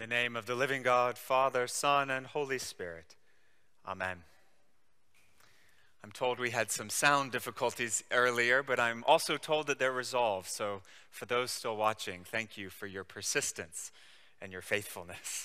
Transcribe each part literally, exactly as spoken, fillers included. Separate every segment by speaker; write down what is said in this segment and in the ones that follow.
Speaker 1: the name of the living God, Father, Son, and Holy Spirit. Amen. I'm told we had some sound difficulties earlier, but I'm also told that they're resolved. So for those still watching, thank you for your persistence and your faithfulness.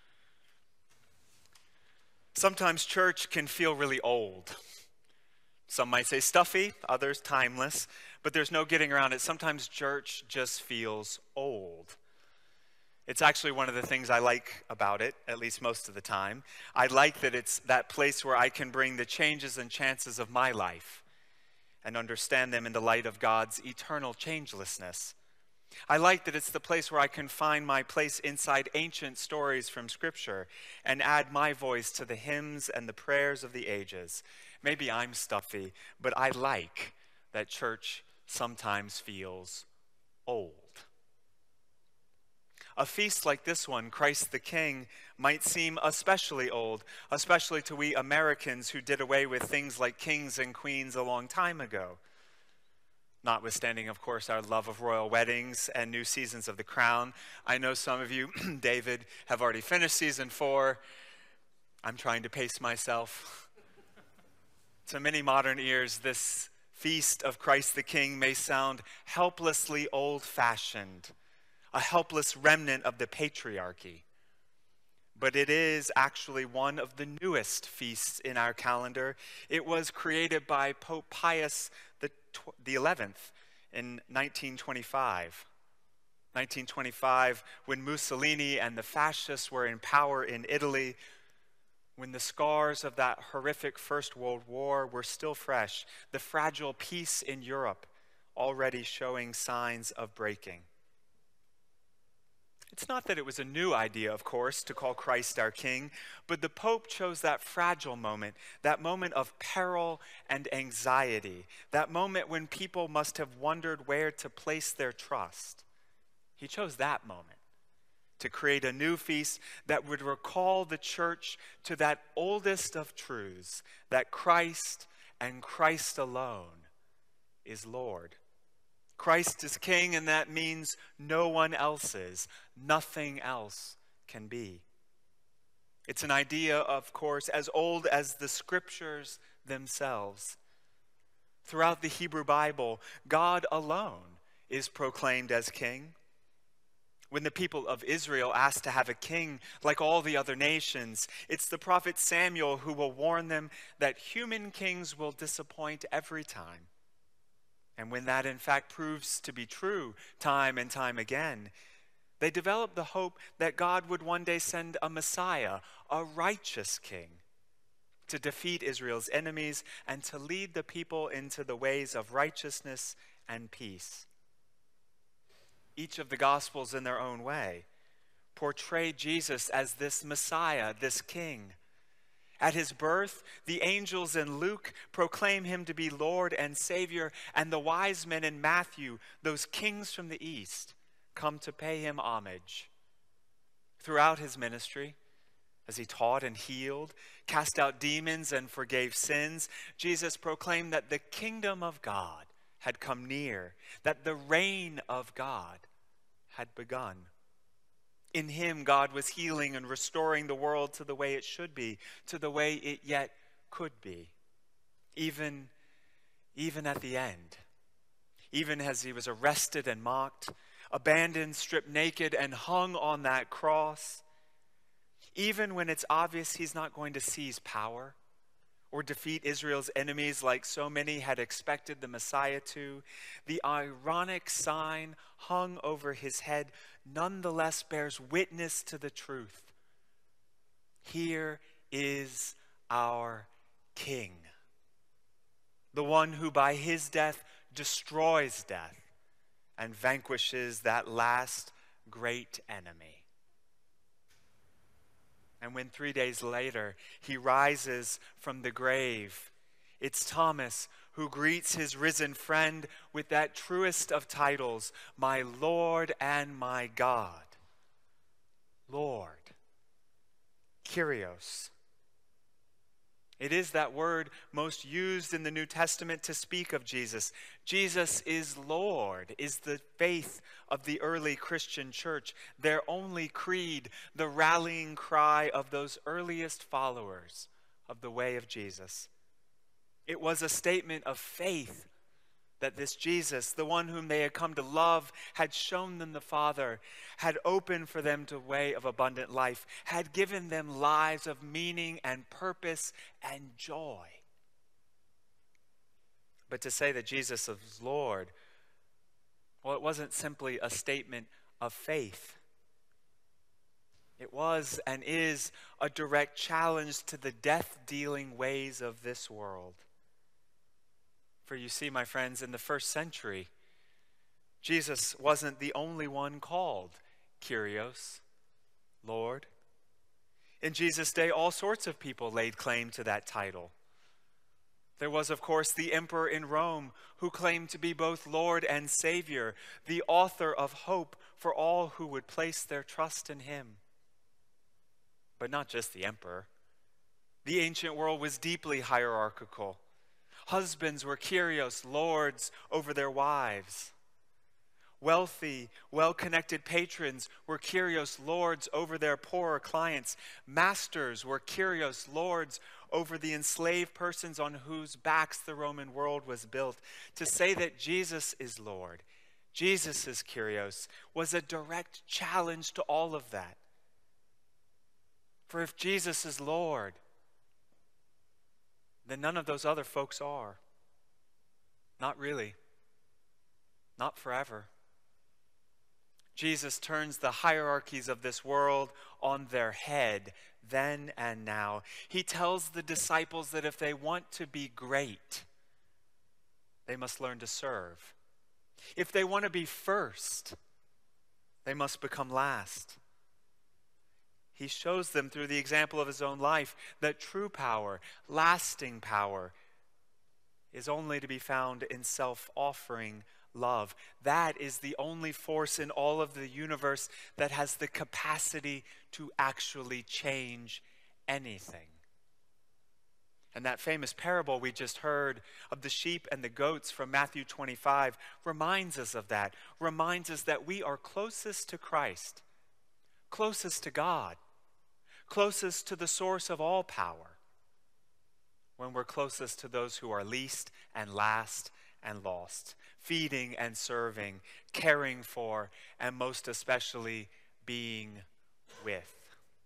Speaker 1: Sometimes church can feel really old. Some might say stuffy, others timeless, but there's no getting around it. Sometimes church just feels old. It's actually one of the things I like about it, at least most of the time. I like that it's that place where I can bring the changes and chances of my life and understand them in the light of God's eternal changelessness. I like that it's the place where I can find my place inside ancient stories from Scripture and add my voice to the hymns and the prayers of the ages. Maybe I'm stuffy, but I like that church sometimes feels old. A feast like this one, Christ the King, might seem especially old, especially to we Americans who did away with things like kings and queens a long time ago. Notwithstanding, of course, our love of royal weddings and new seasons of The Crown. I know some of you, David, have already finished season four. I'm trying to pace myself. To many modern ears, this feast of Christ the King may sound helplessly old-fashioned, a helpless remnant of the patriarchy. But it is actually one of the newest feasts in our calendar. It was created by Pope Pius the eleventh in nineteen twenty-five. nineteen twenty-five, when Mussolini and the fascists were in power in Italy, when the scars of that horrific First World War were still fresh, the fragile peace in Europe already showing signs of breaking. It's not that it was a new idea, of course, to call Christ our King, but the Pope chose that fragile moment, that moment of peril and anxiety, that moment when people must have wondered where to place their trust. He chose that moment to create a new feast that would recall the church to that oldest of truths, that Christ and Christ alone is Lord. Christ is King, and that means no one else is. Nothing else can be. It's an idea, of course, as old as the Scriptures themselves. Throughout the Hebrew Bible, God alone is proclaimed as King. When the people of Israel asked to have a king like all the other nations, it's the prophet Samuel who will warn them that human kings will disappoint every time. And when that in fact proves to be true time and time again, they develop the hope that God would one day send a Messiah, a righteous king, to defeat Israel's enemies and to lead the people into the ways of righteousness and peace. Each of the Gospels in their own way portray Jesus as this Messiah, this king. At his birth, the angels in Luke proclaim him to be Lord and Savior, and the wise men in Matthew, those kings from the east, come to pay him homage. Throughout his ministry, as he taught and healed, cast out demons and forgave sins, Jesus proclaimed that the kingdom of God had come near, that the reign of God had begun. In him, God was healing and restoring the world to the way it should be, to the way it yet could be, even, even at the end. Even as he was arrested and mocked, abandoned, stripped naked, and hung on that cross, even when it's obvious he's not going to seize power or defeat Israel's enemies like so many had expected the Messiah to, the ironic sign hung over his head nonetheless bears witness to the truth. Here is our King, the one who by his death destroys death and vanquishes that last great enemy. And when three days later he rises from the grave, it's Thomas who greets his risen friend with that truest of titles, my Lord and my God. Lord, Kyrios. It is that word most used in the New Testament to speak of Jesus. Jesus is Lord, is the faith of the early Christian church, their only creed, the rallying cry of those earliest followers of the way of Jesus. It was a statement of faith that this Jesus, the one whom they had come to love, had shown them the Father, had opened for them the way of abundant life, had given them lives of meaning and purpose and joy. But to say that Jesus is Lord, well, it wasn't simply a statement of faith. It was and is a direct challenge to the death-dealing ways of this world. For you see, my friends, in the first century, Jesus wasn't the only one called Kyrios, Lord. In Jesus' day, all sorts of people laid claim to that title. There was, of course, the emperor in Rome who claimed to be both Lord and Savior, the author of hope for all who would place their trust in him. But not just the emperor. The ancient world was deeply hierarchical. Husbands were Kyrios, lords over their wives. Wealthy, well-connected patrons were Kyrios, lords over their poorer clients. Masters were Kyrios, lords over the enslaved persons on whose backs the Roman world was built. To say that Jesus is Lord, Jesus is Kyrios, was a direct challenge to all of that. For if Jesus is Lord, then none of those other folks are. Not really. Not forever. Jesus turns the hierarchies of this world on their head then and now. He tells the disciples that if they want to be great, they must learn to serve. If they want to be first, they must become last. He shows them through the example of his own life that true power, lasting power, is only to be found in self-offering love. That is the only force in all of the universe that has the capacity to actually change anything. And that famous parable we just heard of the sheep and the goats from Matthew twenty-five reminds us of that, reminds us that we are closest to Christ, closest to God, closest to the source of all power, when we're closest to those who are least and last and lost, feeding and serving, caring for, and most especially being with.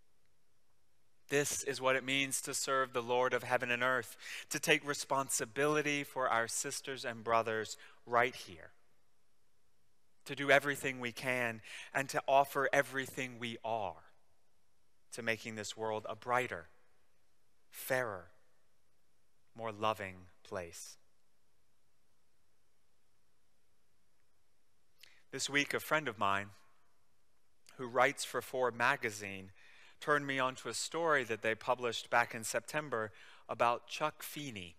Speaker 1: This is what it means to serve the Lord of heaven and earth, to take responsibility for our sisters and brothers right here, to do everything we can and to offer everything we are to making this world a brighter, fairer, more loving place. This week, a friend of mine who writes for Forbes magazine turned me onto a story that they published back in September about Chuck Feeney.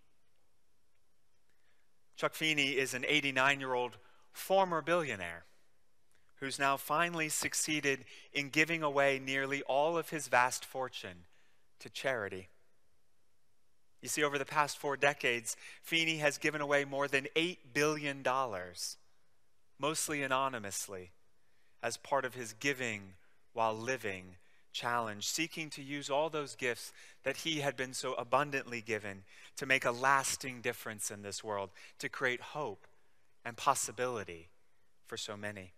Speaker 1: Chuck Feeney is an eighty-nine-year-old former billionaire who's now finally succeeded in giving away nearly all of his vast fortune to charity. You see, over the past four decades, Feeney has given away more than eight billion dollars, mostly anonymously, as part of his Giving While Living challenge, seeking to use all those gifts that he had been so abundantly given to make a lasting difference in this world, to create hope and possibility for so many.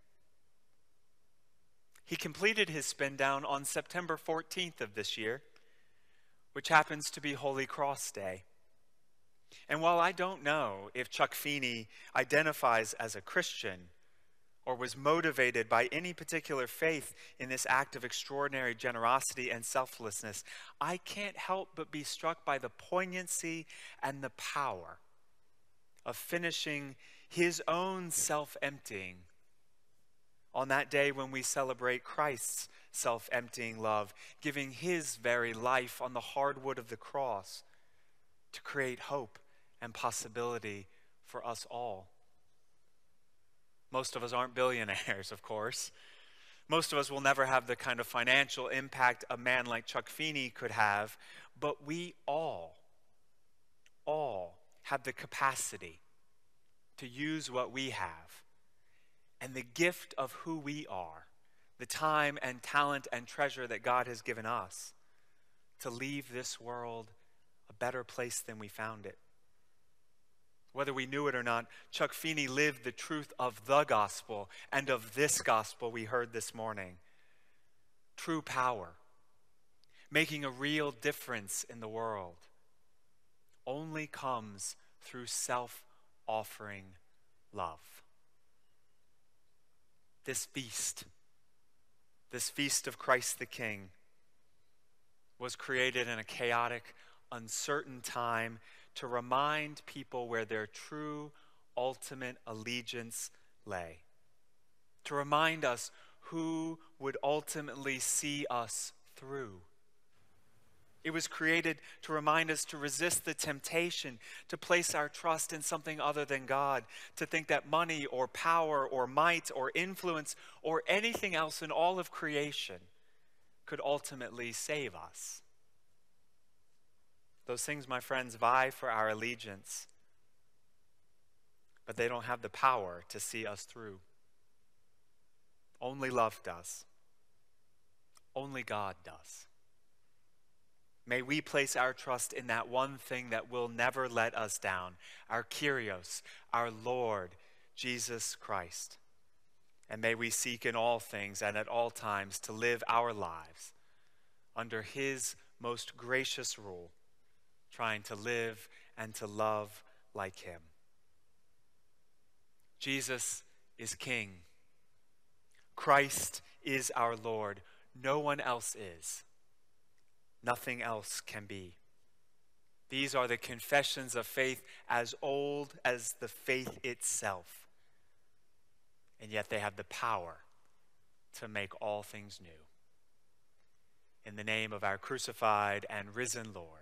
Speaker 1: He completed his spin down on September fourteenth of this year, which happens to be Holy Cross Day. And while I don't know if Chuck Feeney identifies as a Christian or was motivated by any particular faith in this act of extraordinary generosity and selflessness, I can't help but be struck by the poignancy and the power of finishing his own self-emptying on that day when we celebrate Christ's self-emptying love, giving his very life on the hardwood of the cross to create hope and possibility for us all. Most of us aren't billionaires, of course. Most of us will never have the kind of financial impact a man like Chuck Feeney could have, but we all all have the capacity to use what we have and the gift of who we are, the time and talent and treasure that God has given us, to leave this world a better place than we found it. Whether we knew it or not, Chuck Feeney lived the truth of the gospel and of this gospel we heard this morning. True power, making a real difference in the world, only comes through self-offering love. This feast, this feast of Christ the King, was created in a chaotic, uncertain time to remind people where their true, ultimate allegiance lay. To remind us who would ultimately see us through. It was created to remind us to resist the temptation to place our trust in something other than God, to think that money or power or might or influence or anything else in all of creation could ultimately save us. Those things, my friends, vie for our allegiance, but they don't have the power to see us through. Only love does. Only God does. May we place our trust in that one thing that will never let us down, our Kyrios, our Lord, Jesus Christ. And may we seek in all things and at all times to live our lives under his most gracious rule, trying to live and to love like him. Jesus is King. Christ is our Lord. No one else is. Nothing else can be. These are the confessions of faith as old as the faith itself. And yet they have the power to make all things new. In the name of our crucified and risen Lord,